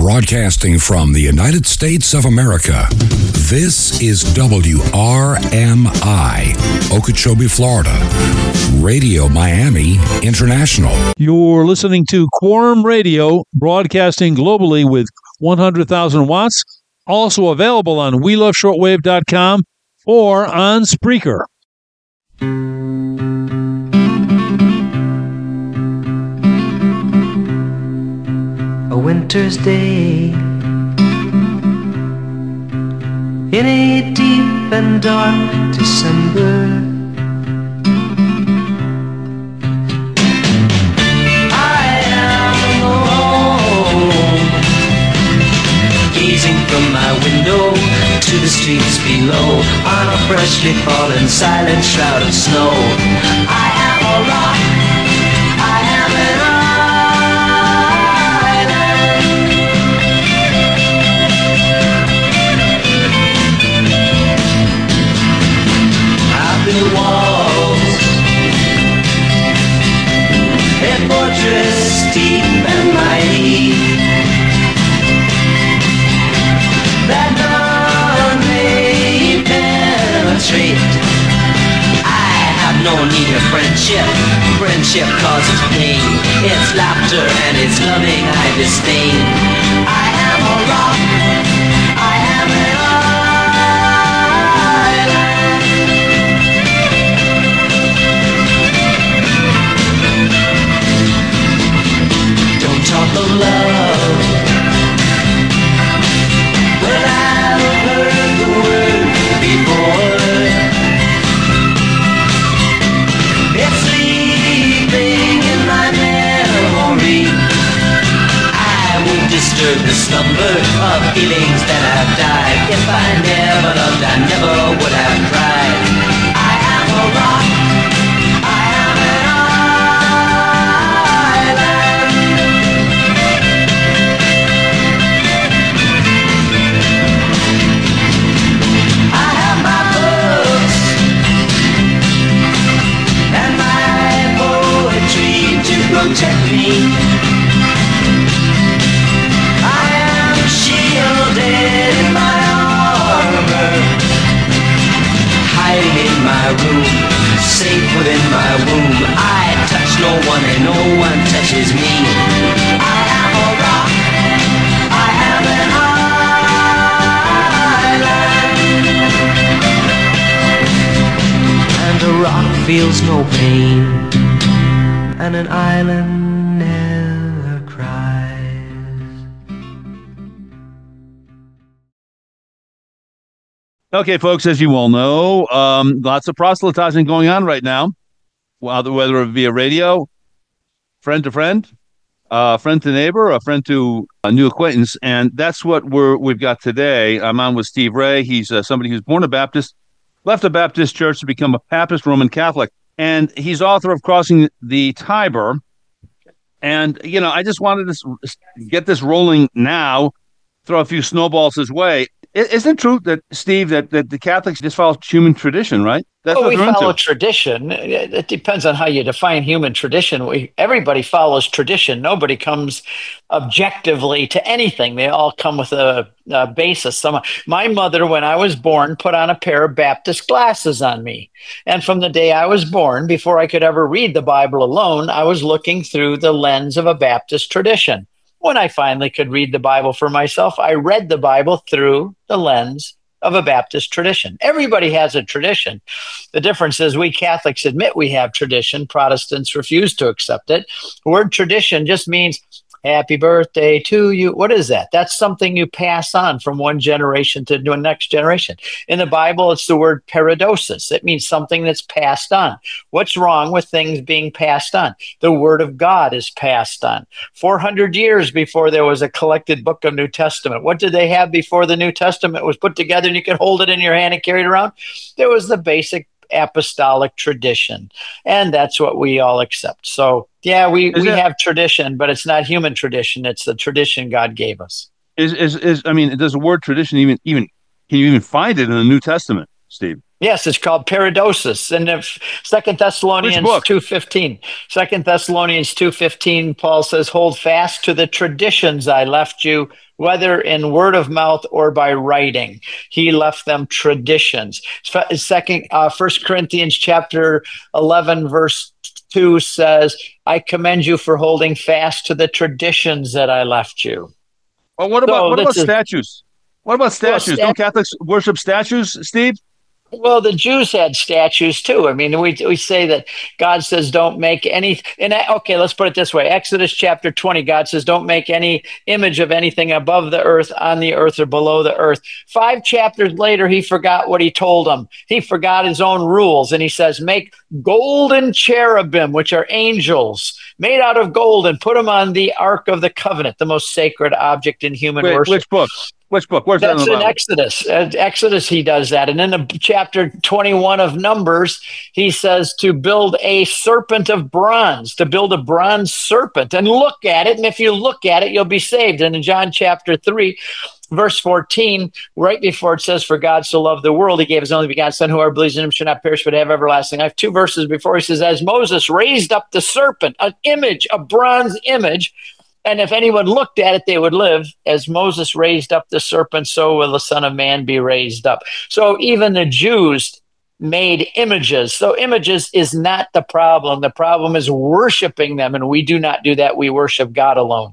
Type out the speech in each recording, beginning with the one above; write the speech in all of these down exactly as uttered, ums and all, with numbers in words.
Broadcasting from the United States of America, this is W R M I, Okeechobee, Florida, Radio Miami International. You're listening to Quorum Radio, broadcasting globally with one hundred thousand watts, also available on we love shortwave dot com or on Spreaker. A winter's day in a deep and dark December, I am alone, gazing from my window to the streets below, on a freshly fallen silent shroud of snow. I am a rock, I am an walls, a fortress deep and mighty, that none may penetrate. I have no need of friendship. Friendship causes pain. It's laughter and it's loving I disdain. I am a rock, I am an talk of love. Well, I've heard the word before. It's sleeping in my memory. I won't disturb the slumber of feelings that have died. If I never loved, I never would have cried. I am a rock, I am an protect me. I am shielded in my armor, hiding in my room, safe within my womb. I touch no one and no one touches me. I am a rock, I am an island, and a rock feels no pain, and an island never cries. Okay, folks, as you all know, um, lots of proselytizing going on right now, whether it be a radio, friend to friend, uh, friend to neighbor, a friend to a new acquaintance, and that's what we're, we've got today. I'm on with Steve Ray. He's uh, somebody who's born a Baptist, left a Baptist church to become a Papist Roman Catholic. And he's author of Crossing the Tiber. And, you know, I just wanted to get this rolling now, throw a few snowballs his way. Isn't it true that, Steve, that, that the Catholics just follow human tradition, right? That's well, what we they're follow into. tradition. It depends on how you define human tradition. We everybody follows tradition. Nobody comes objectively to anything. They all come with a, a basis. Some, my mother, when I was born, put on a pair of Baptist glasses on me. And from the day I was born, before I could ever read the Bible alone, I was looking through the lens of a Baptist tradition. When I finally could read the Bible for myself, I read the Bible through the lens of a Baptist tradition. Everybody has a tradition. The difference is we Catholics admit we have tradition. Protestants refuse to accept it. The word tradition just means happy birthday to you. What is that? That's something you pass on from one generation to the next generation. In the Bible, it's the word paradosis. It means something that's passed on. What's wrong with things being passed on? The word of God is passed on. four hundred years before there was a collected book of New Testament, what did they have before the New Testament was put together and you could hold it in your hand and carry it around? There was the basic apostolic tradition, and that's what we all accept. So yeah, we, we have tradition, but it's not human tradition. It's the tradition God gave us. Is is is I mean, does the word tradition even even can you even find it in the New Testament, Steve? Yes, it's called paradosis. And if Second Thessalonians two fifteen, Second Thessalonians two fifteen, Paul says, "Hold fast to the traditions I left you, whether in word of mouth or by writing." He left them traditions. Second, uh, First Corinthians chapter eleven, verse two says, "I commend you for holding fast to the traditions that I left you." Well, what about So what about this is- statues? What about statues? Well, Don't stat- Catholics worship statues, Steve? Well, the Jews had statues too. I mean, we we say that God says don't make any. And okay, let's put it this way: Exodus chapter twenty, God says don't make any image of anything above the earth, on the earth, or below the earth. Five chapters later, he forgot what he told them. He forgot his own rules, and he says, "Make golden cherubim, which are angels, made out of gold, and put them on the ark of the covenant, the most sacred object in human Wait, worship." which book? Which book? Where's That's that in the in Bible? Exodus. Uh, Exodus, he does that. And in the chapter twenty-one of Numbers, he says to build a serpent of bronze, to build a bronze serpent and look at it. And if you look at it, you'll be saved. And in John chapter three, verse fourteen, right before it says, "For God so loved the world, he gave his only begotten Son, whoever believes in him should not perish but have everlasting life." Two verses before, he says, "As Moses raised up the serpent," an image, a bronze image, "and if anyone looked at it, they would live. As Moses raised up the serpent, so will the Son of Man be raised up." So even the Jews made images. So images is not the problem. The problem is worshiping them, and we do not do that. We worship God alone.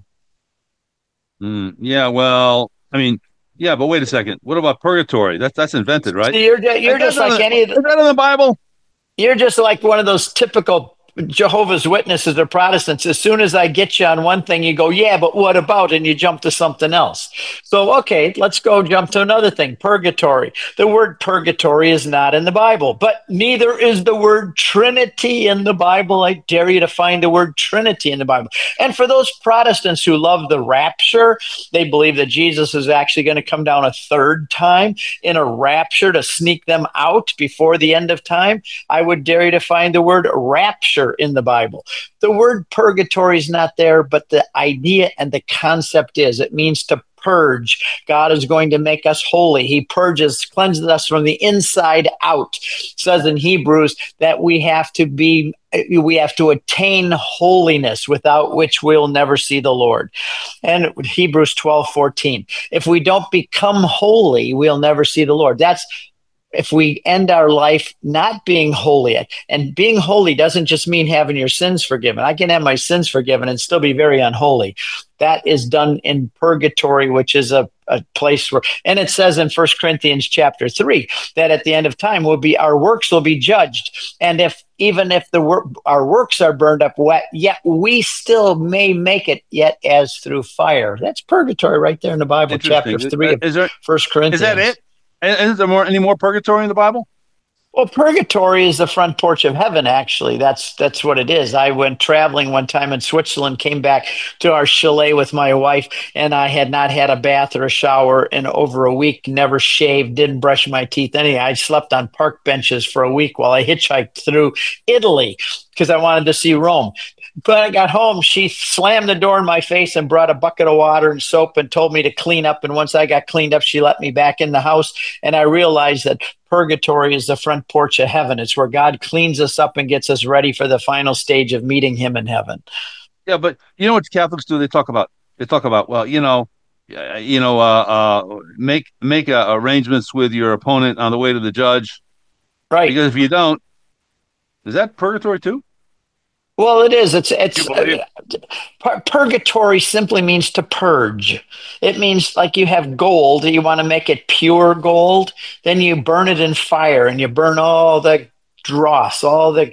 Mm, yeah, well, I mean, yeah, but wait a second. What about purgatory? That's that's invented, right? So you're you're Is just that in like the- any of the, Is that in the Bible? you're just like one of those typical Jehovah's Witnesses or Protestants. As soon as I get you on one thing, you go, "Yeah, but what about?" And you jump to something else. So, okay, let's go jump to another thing. Purgatory. The word purgatory is not in the Bible, but neither is the word Trinity in the Bible. I dare you to find the word Trinity in the Bible. And for those Protestants who love the rapture, they believe that Jesus is actually going to come down a third time in a rapture to sneak them out before the end of time. I would dare you to find the word rapture in the Bible. The word purgatory is not there, but the idea and the concept is it means to purge. God is going to make us holy. He purges, cleanses us from the inside out. It says in Hebrews that we have to be, we have to attain holiness, without which we'll never see the Lord. And Hebrews twelve fourteen. If we don't become holy, we'll never see the Lord. That's if we end our life not being holy. And being holy doesn't just mean having your sins forgiven. I can have my sins forgiven and still be very unholy. That is done in purgatory, which is a, a place where, and it says in First Corinthians chapter three, that at the end of time will be, our works will be judged. And if, even if the work, our works are burned up wet, yet we still may make it yet as through fire. That's purgatory right there in the Bible, chapter three of Is there, First Corinthians. Is that it? And is there more any more purgatory in the Bible? Well, purgatory is the front porch of heaven, actually. That's that's what it is. I went traveling one time in Switzerland, came back to our chalet with my wife, and I had not had a bath or a shower in over a week, never shaved, didn't brush my teeth, anything. I slept on park benches for a week while I hitchhiked through Italy because I wanted to see Rome. But I got home, she slammed the door in my face and brought a bucket of water and soap and told me to clean up. And once I got cleaned up, she let me back in the house. And I realized that purgatory is the front porch of heaven. It's where God cleans us up and gets us ready for the final stage of meeting him in heaven. Yeah, but you know what Catholics do? They talk about, they talk about, well, you know, uh, you know, uh, uh, make make uh, arrangements with your opponent on the way to the judge. Right. Because if you don't, is that purgatory too? Well, it is. It's it's uh, pur- purgatory simply means to purge. It means like you have gold, you want to make it pure gold, then you burn it in fire and you burn all the dross, all the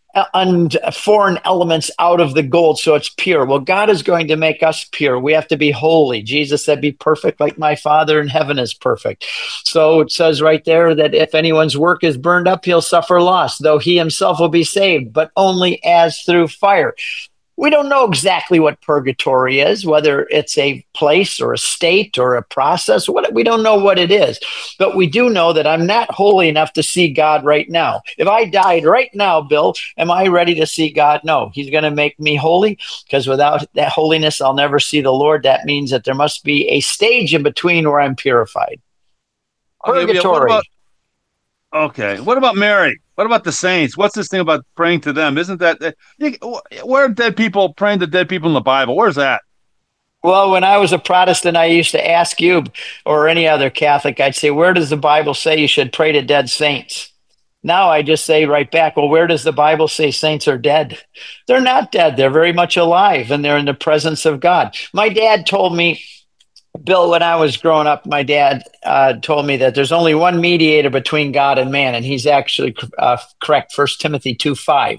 and foreign elements out of the gold so it's pure. Well, God is going to make us pure. We have to be holy. Jesus said, "Be perfect like my Father in heaven is perfect." So it says right there that if anyone's work is burned up, he'll suffer loss, though he himself will be saved, but only as through fire. We don't know exactly what purgatory is, whether it's a place or a state or a process. What, we don't know what it is, but we do know that I'm not holy enough to see God right now. If I died right now, Bill, am I ready to see God? No, he's going to make me holy, because without that holiness, I'll never see the Lord. That means that there must be a stage in between where I'm purified. Okay, Purgatory. yeah, what about, Okay. What about Mary? What about the saints? What's this thing about praying to them? Isn't that you, where are dead people praying to dead people in the Bible? Where's that? Well, when I was a Protestant, I used to ask you or any other Catholic, I'd say, where does the Bible say you should pray to dead saints? Now I just say right back, well, where does the Bible say saints are dead? They're not dead. They're very much alive and they're in the presence of God. My dad told me, Bill, when I was growing up, my dad uh, told me that there's only one mediator between God and man, and he's actually uh, correct, First Timothy two five.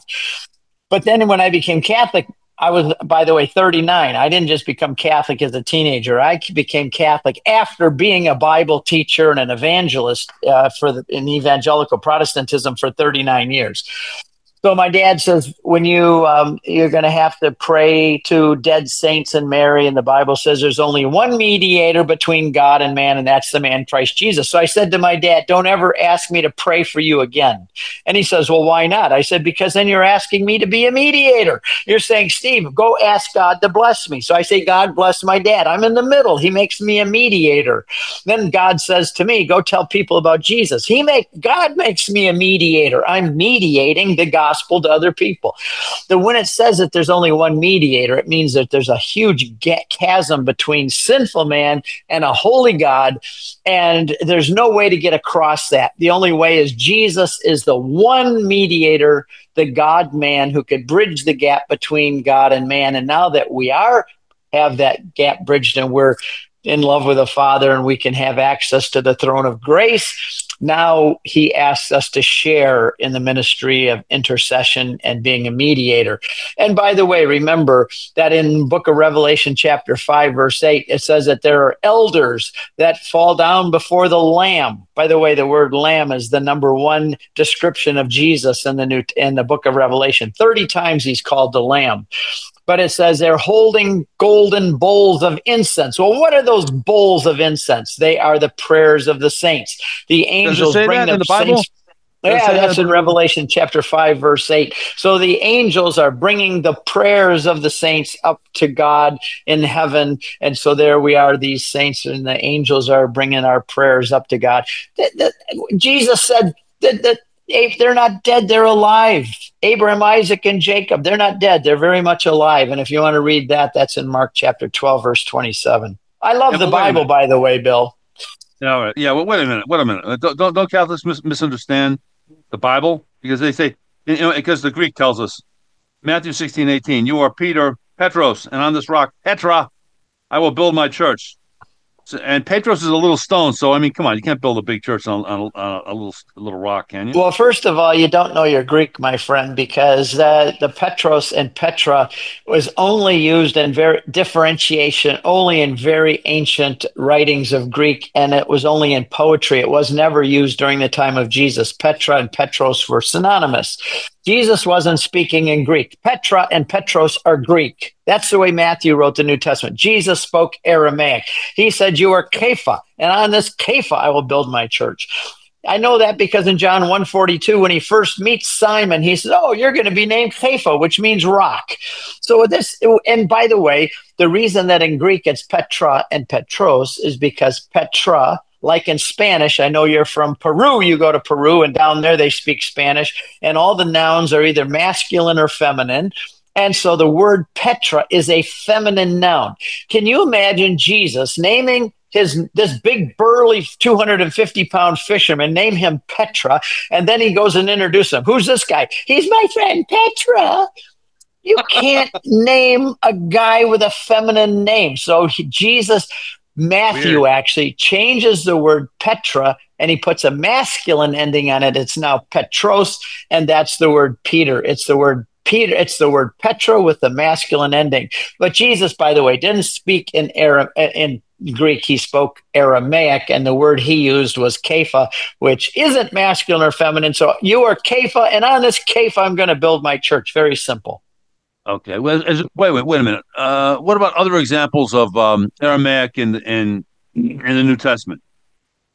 But then when I became Catholic, I was, by the way, thirty-nine. I didn't just become Catholic as a teenager. I became Catholic after being a Bible teacher and an evangelist uh, for the, in evangelical Protestantism for thirty-nine years. So my dad says, when you, um, you're going to have to pray to dead saints and Mary, and the Bible says there's only one mediator between God and man, and that's the man Christ Jesus. So I said to my dad, don't ever ask me to pray for you again. And he says, well, why not? I said, because then you're asking me to be a mediator. You're saying, Steve, go ask God to bless me. So I say, God bless my dad. I'm in the middle. He makes me a mediator. Then God says to me, go tell people about Jesus. He make God makes me a mediator. I'm mediating the gospel gospel to other people. Then when it says that there's only one mediator, it means that there's a huge chasm between sinful man and a holy God, and there's no way to get across that. The only way is Jesus is the one mediator, the God-man who could bridge the gap between God and man. And now that we are have that gap bridged and we're in love with the Father and we can have access to the throne of grace, now he asks us to share in the ministry of intercession and being a mediator. And by the way, remember that in book of Revelation chapter five, verse eight, it says that there are elders that fall down before the Lamb. By the way, the word Lamb is the number one description of Jesus in the new in the book of Revelation. thirty times he's called the Lamb. But it says they're holding golden bowls of incense. Well, what are those bowls of incense? They are the prayers of the saints. The angels bring them in the Bible? saints. Yeah, that's in Revelation chapter five, verse eight. So the angels are bringing the prayers of the saints up to God in heaven. And so there we are, these saints, and the angels are bringing our prayers up to God. That, that, Jesus said that, that if they're not dead, they're alive. Abraham, Isaac, and Jacob, they're not dead. They're very much alive. And if you want to read that, that's in Mark chapter twelve, verse twenty-seven. I love yeah, the Bible, by the way, Bill. Yeah, all right. Yeah, well, wait a minute. Wait a minute. Don't, don't, don't Catholics mis- misunderstand the Bible? Because they say, you know, because the Greek tells us, Matthew sixteen, eighteen, you are Peter, Petros, and on this rock, Petra, I will build my church. So, and Petros is a little stone, so I mean, come on, you can't build a big church on, on, on a little a little rock, can you? Well, first of all, you don't know your Greek, my friend, because uh, the Petros and Petra was only used in very differentiation, only in very ancient writings of Greek, and it was only in poetry. It was never used during the time of Jesus. Petra and Petros were synonymous. Jesus wasn't speaking in Greek. Petra and Petros are Greek. That's the way Matthew wrote the New Testament. Jesus spoke Aramaic. He said, you are Kepha, and on this Kepha I will build my church. I know that because in John one forty-two, when he first meets Simon, he says, oh, you're going to be named Kepha, which means rock. So this, and by the way, the reason that in Greek it's Petra and Petros is because Petra, like in Spanish, I know you're from Peru, you go to Peru, and down there they speak Spanish, and all the nouns are either masculine or feminine. And so the word Petra is a feminine noun. Can you imagine Jesus naming his this big burly two hundred fifty pound fisherman, name him Petra, and then he goes and introduces him. Who's this guy? He's my friend Petra. You can't name a guy with a feminine name. So he, Jesus... Matthew Weird. actually changes the word Petra and he puts a masculine ending on it. It's now Petros, and that's the word Peter. It's the word Peter. It's the word Petra with the masculine ending. But Jesus, by the way, didn't speak in Aram- in Greek. He spoke Aramaic, and the word he used was Kepha, which isn't masculine or feminine. So you are Kepha, and on this Kepha, I'm going to build my church. Very simple. Okay. Well, as, wait, wait, wait a minute. Uh, what about other examples of um, Aramaic in in in the New Testament?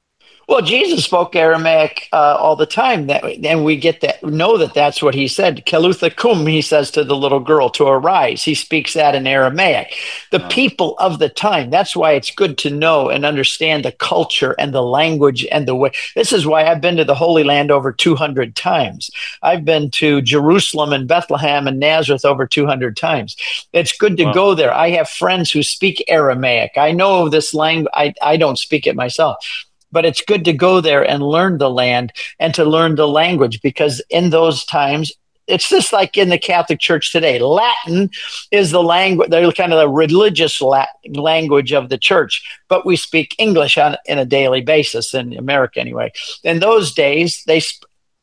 Well, Jesus spoke Aramaic uh, all the time, that, and we get that know that that's what he said. Kelutha kum, he says to the little girl, to arise. He speaks that in Aramaic. The Oh. people of the time. That's why it's good to know and understand the culture and the language and the way. This is why I've been to the Holy Land over two hundred times. I've been to Jerusalem and Bethlehem and Nazareth over two hundred times. It's good to Wow. go there. I have friends who speak Aramaic. I know this language. I, I don't speak it myself. But it's good to go there and learn the land and to learn the language, because in those times, it's just like in the Catholic Church today. Latin is the language, they're kind of the religious Latin language of the church, but we speak English on in a daily basis in America anyway. In those days, they sp-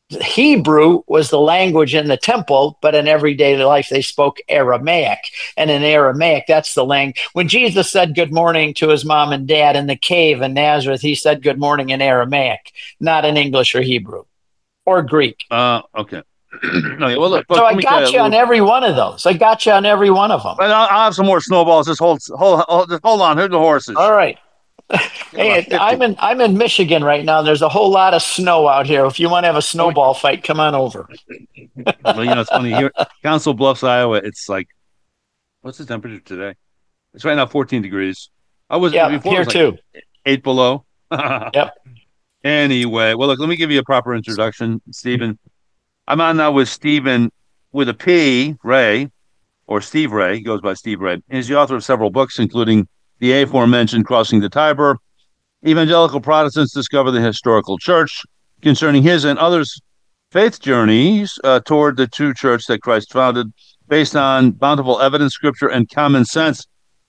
Hebrew was the language in the temple, but in everyday life they spoke Aramaic. And in Aramaic, that's the language. When Jesus said good morning to his mom and dad in the cave in Nazareth, he said good morning in Aramaic, not in English or Hebrew or Greek. Uh, okay. Okay, well, look, So folks, let I me tell got you a on little- every one of those. I got you on every one of them. But I'll, I'll have some more snowballs. Just hold, hold, hold, just hold on. Here's the horses. All right. About Hey, fifty. I'm in I'm in Michigan right now. There's a whole lot of snow out here. If you want to have a snowball fight, come on over. Well, you know, it's funny here, Council Bluffs, Iowa. It's like, what's the temperature today? It's right now fourteen degrees. I was Yeah, before here it was too. like eight below. Yep. Anyway, well, look, let me give you a proper introduction, Stephen. I'm on now with Stephen with a P, Ray, or Steve Ray. He goes by Steve Ray. He's the author of several books, including the aforementioned Crossing the Tiber, Evangelical Protestants Discover the Historical Church, concerning his and others' faith journeys uh, toward the true church that Christ founded, based on bountiful evidence, scripture, and common sense.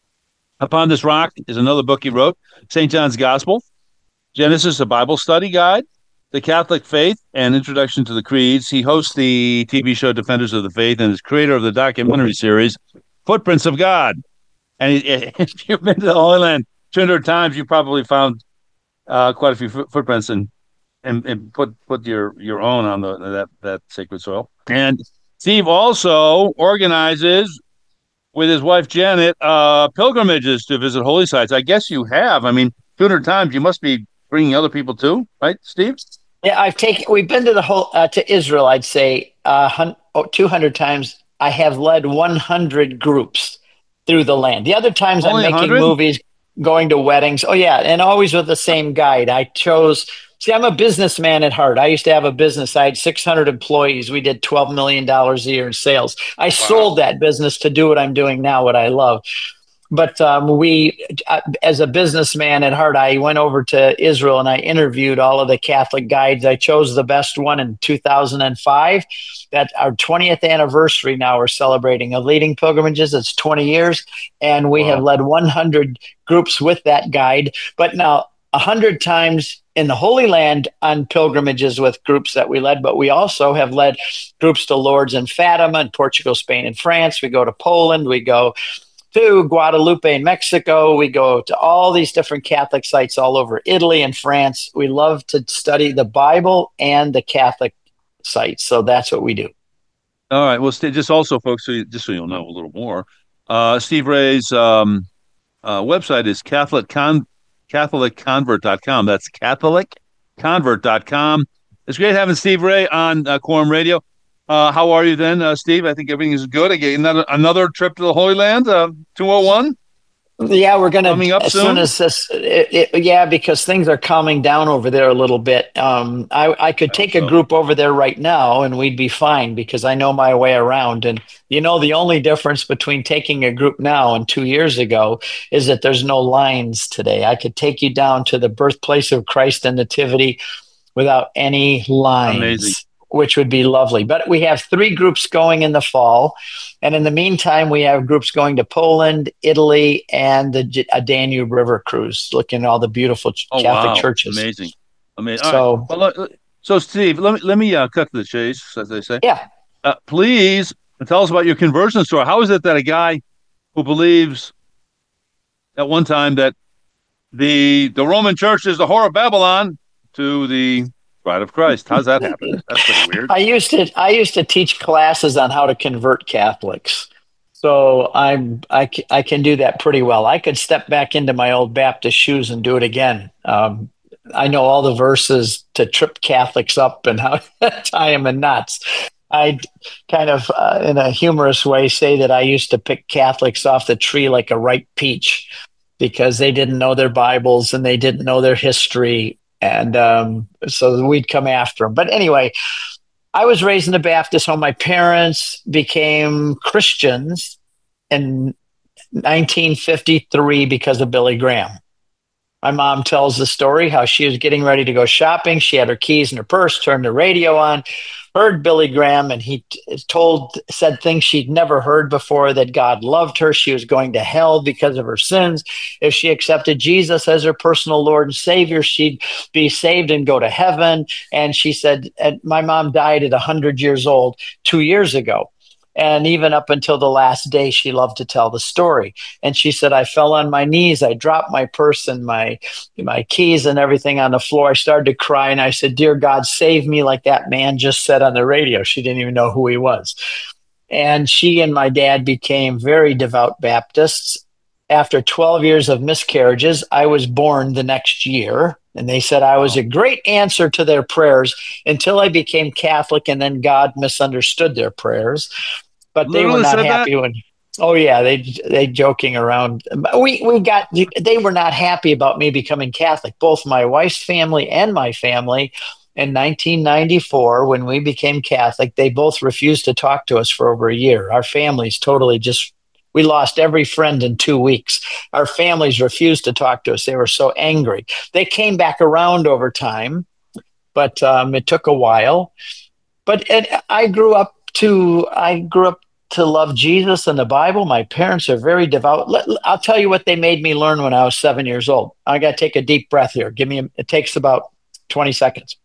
Upon This Rock is another book he wrote, Saint John's Gospel, Genesis, a Bible study guide, The Catholic Faith, and Introduction to the Creeds. He hosts the T V show Defenders of the Faith and is creator of the documentary series Footprints of God. And he, if you've been to the Holy Land two hundred times, you probably found uh, quite a few foot, footprints and, and and put put your your own on the that that sacred soil. And Steve also organizes with his wife Janet uh, pilgrimages to visit holy sites. I guess you have. I mean, two hundred times. You must be bringing other people too, right, Steve? Yeah, I've taken. We've been to the whole uh, to Israel. I'd say uh, hun- oh, two hundred times. I have led one hundred groups through the land. The other times Only I'm making one hundred? movies, going to weddings. Oh yeah, and always with the same guide. I chose. See, I'm a businessman at heart. I used to have a business. I had six hundred employees. We did twelve million dollars a year in sales. I sold that business to do what I'm doing now, what I love. But um, we, uh, as a businessman at heart, I went over to Israel and I interviewed all of the Catholic guides. I chose the best one in two thousand five. That's our twentieth anniversary now. We're celebrating of leading pilgrimages. It's twenty years. And we Wow. have led one hundred groups with that guide. But now one hundred times in the Holy Land on pilgrimages with groups that we led. But we also have led groups to Lourdes and Fatima in Portugal, Spain, and France. We go to Poland. We go to Guadalupe in Mexico. We go to all these different Catholic sites all over Italy and France. We love to study the Bible and the Catholic sites. So that's what we do. All right. Well, Steve, just also, folks, so you, just so you'll know a little more, uh, Steve Ray's um, uh, website is Catholic Con- Catholic Convert dot com. That's Catholic Convert dot com. It's great having Steve Ray on uh, Quorum Radio. Uh, how are you then, uh, Steve? I think everything is good. I get another another trip to the Holy Land, uh, two oh one. Yeah, we're going Coming to, up as soon? soon as this, it, it, yeah, because things are calming down over there a little bit. Um, I, I could take so. a group over there right now and we'd be fine because I know my way around. And, you know, the only difference between taking a group now and two years ago is that there's no lines today. I could take you down to the birthplace of Christ and Nativity without any lines. Amazing. Which would be lovely. But we have three groups going in the fall. And in the meantime, we have groups going to Poland, Italy, and the J- a Danube River cruise, looking at all the beautiful ch- Oh, Catholic wow. churches. Amazing. Amazing. All So- right. Well, look, so, Steve, let me, let me uh, cut to the chase, as they say. Yeah. Uh, please tell us about your conversion story. How is it that a guy who believes at one time that the the Roman Church is the whore of Babylon to the Bride of Christ? How's that happen? That's pretty weird. I used to I used to teach classes on how to convert Catholics. So I'm I, c- I can do that pretty well. I could step back into my old Baptist shoes and do it again. Um, I know all the verses to trip Catholics up and how to tie them in knots. I kind of, uh, in a humorous way, say that I used to pick Catholics off the tree like a ripe peach because they didn't know their Bibles and they didn't know their history. And um, so we'd come after them. But anyway, I was raised in a Baptist home. My parents became Christians in nineteen fifty-three because of Billy Graham. My mom tells the story how she was getting ready to go shopping. She had her keys in her purse, turned the radio on, heard Billy Graham, and he told, said things she'd never heard before, that God loved her. She was going to hell because of her sins. If she accepted Jesus as her personal Lord and Savior, she'd be saved and go to heaven. And she said, and my mom died at one hundred years old two years ago. And even up until the last day, she loved to tell the story. And she said, I fell on my knees. I dropped my purse and my, my keys and everything on the floor. I started to cry. And I said, dear God, save me, like that man just said on the radio. She didn't even know who he was. And she and my dad became very devout Baptists. After twelve years of miscarriages, I was born the next year. And they said I was a great answer to their prayers until I became Catholic, and then God misunderstood their prayers. But they Literally were not said happy that? when. Oh yeah, they they joking around. We we got they were not happy about me becoming Catholic. Both my wife's family and my family. In nineteen ninety-four, when we became Catholic, they both refused to talk to us for over a year. Our families totally just. We lost every friend in two weeks. Our families refused to talk to us. They were so angry. They came back around over time, but um, it took a while. But it, I grew up to I grew up to love Jesus and the Bible. My parents are very devout. Let, I'll tell you what they made me learn when I was seven years old. I got to take a deep breath here. Give me. A, it takes about twenty seconds.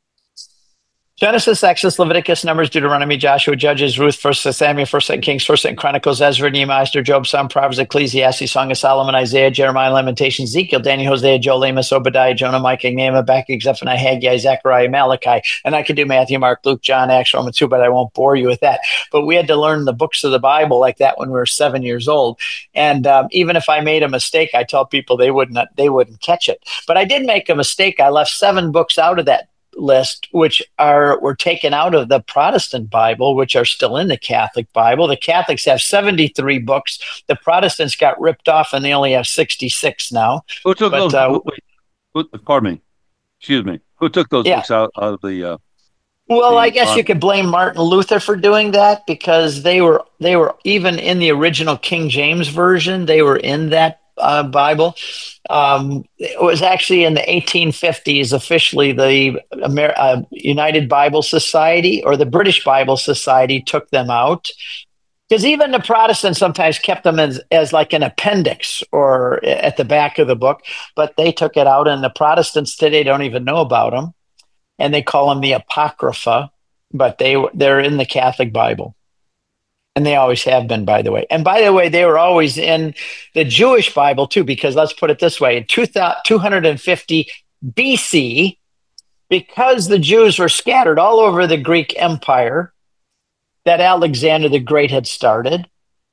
Genesis, Exodus, Leviticus, Numbers, Deuteronomy, Joshua, Judges, Ruth, First Samuel, First Kings, First Chronicles, Ezra, Nehemiah, Esther, Job, Psalm, Proverbs, Ecclesiastes, Song of Solomon, Isaiah, Jeremiah, Lamentations, Ezekiel, Daniel, Hosea, Joel, Amos, Obadiah, Jonah, Micah, Nehemiah, Habakkuk, Zephaniah, Haggai, Zechariah, Malachi. And I could do Matthew, Mark, Luke, John, Acts, Romans two, but I won't bore you with that. But we had to learn the books of the Bible like that when we were seven years old. And um, even if I made a mistake, I tell people they wouldn't they wouldn't catch it. But I did make a mistake. I left seven books out of that list, which are were taken out of the Protestant Bible, which are still in the Catholic Bible. The Catholics have seventy-three books. The Protestants got ripped off, and they only have sixty-six now. Who took but, those? uh, wait, who, pardon me. Excuse me. Who took those Yeah. books out, out of the? Uh, Well, the I guess Bi- you could blame Martin Luther for doing that, because they were they were even in the original King James version. They were in that uh, Bible. Um, it was actually in the eighteen fifties, officially the Amer- uh, United Bible Society or the British Bible Society took them out. Because even the Protestants sometimes kept them as, as like an appendix or at the back of the book, but they took it out, and the Protestants today don't even know about them. And they call them the Apocrypha, but they they're in the Catholic Bible. And they always have been, by the way. And by the way, they were always in the Jewish Bible too, because let's put it this way, in two hundred fifty B C, because the Jews were scattered all over the Greek Empire that Alexander the Great had started,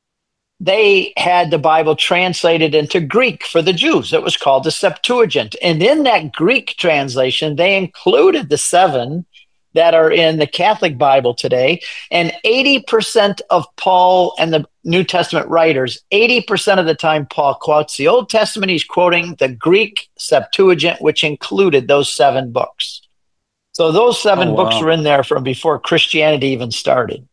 they had the Bible translated into Greek for the Jews. It was called the Septuagint. And in that Greek translation, they included the seven that are in the Catholic Bible today. And eighty percent of Paul and the New Testament writers, eighty percent of the time Paul quotes the Old Testament, he's quoting the Greek Septuagint, which included those seven books. So those seven Oh, books wow. were in there from before Christianity even started.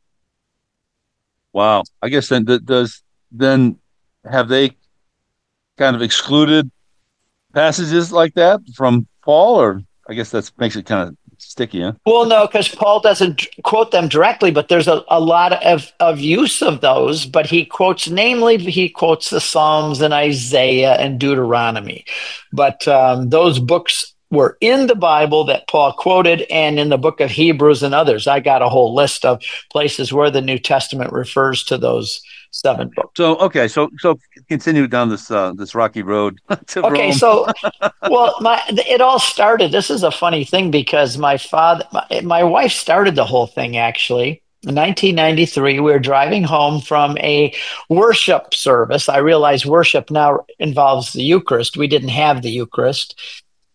Wow. I guess then th- does then have they kind of excluded passages like that from Paul, or I guess that makes it kind of sticky, huh? Well, no, because Paul doesn't quote them directly, but there's a, a lot of, of use of those. But he quotes, namely, he quotes the Psalms and Isaiah and Deuteronomy. But um, those books were in the Bible that Paul quoted, and in the book of Hebrews and others. I got a whole list of places where the New Testament refers to those seven books. So okay, so so continue down this uh, this rocky road to Okay, Rome. so well, my it all started. This is a funny thing because my father, my, my wife started the whole thing actually. In nineteen ninety-three, we were driving home from a worship service. I realize worship now involves the Eucharist. We didn't have the Eucharist.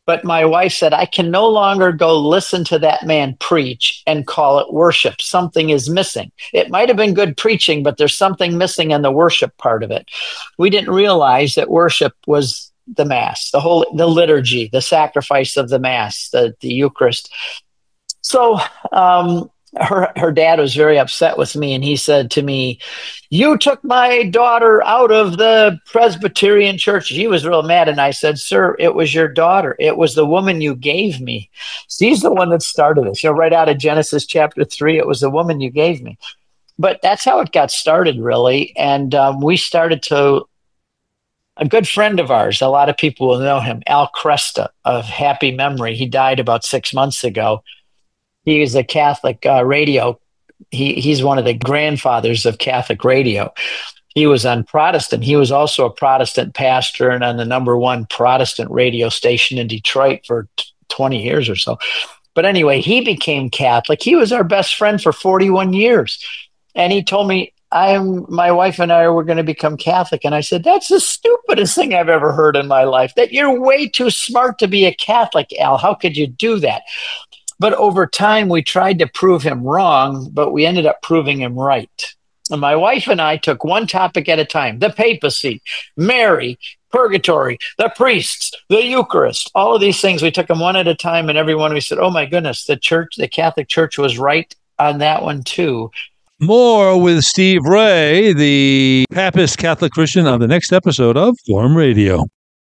But my wife said, I can no longer go listen to that man preach and call it worship. Something is missing. It might have been good preaching, but there's something missing in the worship part of it. We didn't realize that worship was the Mass, the whole, the liturgy, the sacrifice of the Mass, the, the Eucharist. So um, her, her dad was very upset with me, and he said to me, you took my daughter out of the Presbyterian church. He was real mad. And I said, sir, it was your daughter. It was the woman you gave me. She's the one that started this. You know, right out of Genesis chapter three, it was the woman you gave me. But that's how it got started, really. And um, we started to, a good friend of ours, a lot of people will know him, Al Cresta of happy memory. He died about six months ago. He is a Catholic uh, radio He he's one of the grandfathers of Catholic radio. He was on Protestant. He was also a Protestant pastor and on the number one Protestant radio station in Detroit for t- twenty years or so. But anyway, he became Catholic. He was our best friend for forty-one years. And he told me, I'm, my wife and I were going to become Catholic. And I said, that's the stupidest thing I've ever heard in my life, that you're way too smart to be a Catholic, Al. How could you do that? But over time, we tried to prove him wrong, but we ended up proving him right. And my wife and I took one topic at a time: the papacy, Mary, purgatory, the priests, the Eucharist, all of these things. We took them one at a time, and every one we said, oh my goodness, the church, the Catholic Church was right on that one too. More with Steve Ray, the Papist Catholic Christian, on the next episode of Forum Radio.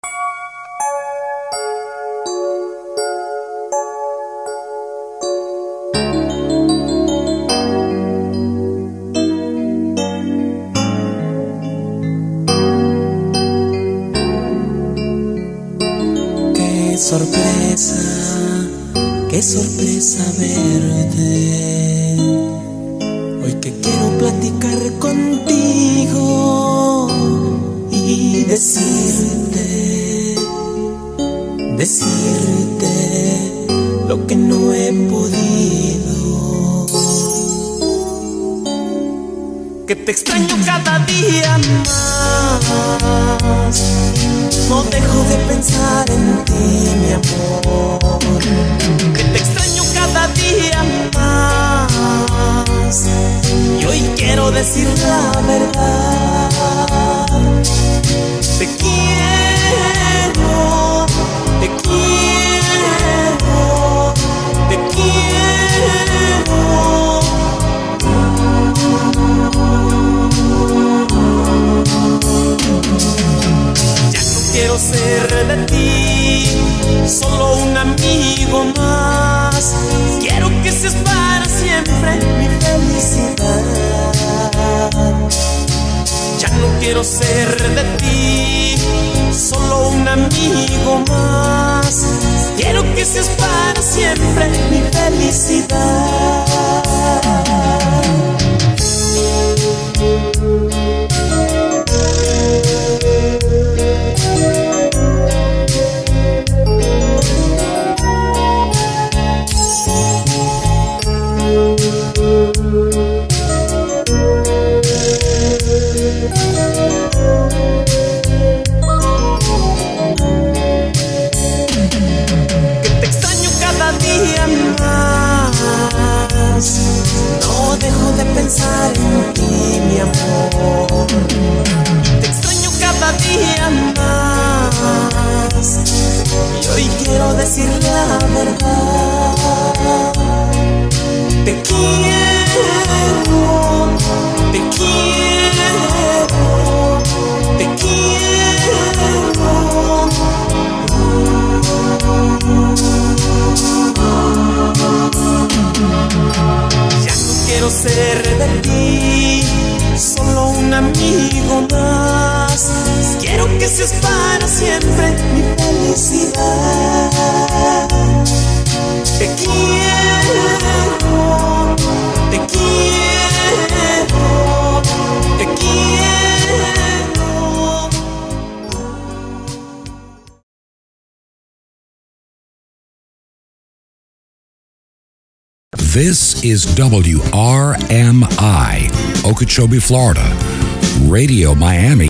Sorpresa, qué sorpresa verte. Hoy que quiero platicar contigo y decirte, decirte lo que no he podido. Que te extraño cada día más. No dejo de pensar en ti, mi amor. Que te extraño cada día más. Y hoy quiero decir la verdad. Te quiero, te quiero, te quiero. Quiero ser de ti solo un amigo más. Quiero que seas para siempre mi felicidad. Ya no quiero ser de ti solo un amigo más. Quiero que seas para siempre mi felicidad. No dejo de pensar en ti, mi amor. Te extraño cada día más. Y hoy quiero decir la verdad. Te quiero, te quiero, te quiero. Quiero ser de ti solo un amigo más. Quiero que seas para siempre mi felicidad. Te quiero, te quiero, te quiero. This is W R M I, Okeechobee, Florida, Radio Miami.